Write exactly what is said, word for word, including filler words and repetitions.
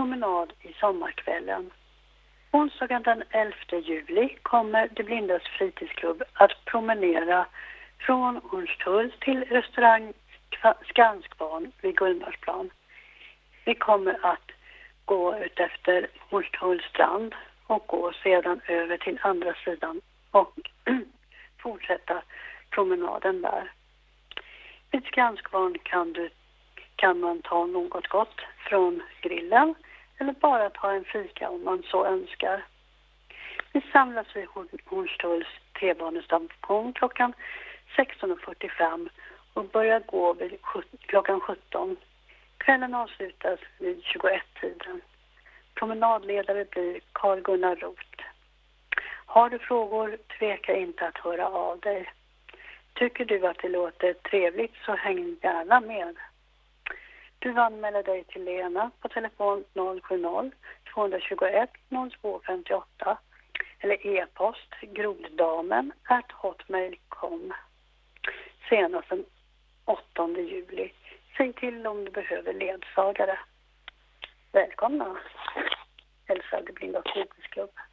promenad i sommarkvällen. Onsdagen den elfte juli kommer De blindas fritidsklubb att promenera från Hornstull till restaurang Skanskvarn vid Gullmarsplan. Vi kommer att gå ut efter Hornstulls strand och gå sedan över till andra sidan och fortsätta promenaden där. Vid Skanskvarn kan, du, kan man ta något gott från grillen eller bara ta en fika om man så önskar. Vi samlas vid Hornstulls T-banestation klockan sexton fyrtiofem och börjar gå vid klockan sjutton. Kvällen avslutas vid tjugoett-tiden. Promenadledare blir Carl-Gunnar Roth. Har du frågor, tveka inte att höra av dig. Tycker du att det låter trevligt så häng gärna med. Du anmäler dig till Lena på telefon noll sju noll två två ett noll två fem åtta eller e-post groddamen at hotmail punkt com senast den åttonde juli. Säg till om du behöver ledsagare. Välkomna! Hälsar De blindas fritidsklubb.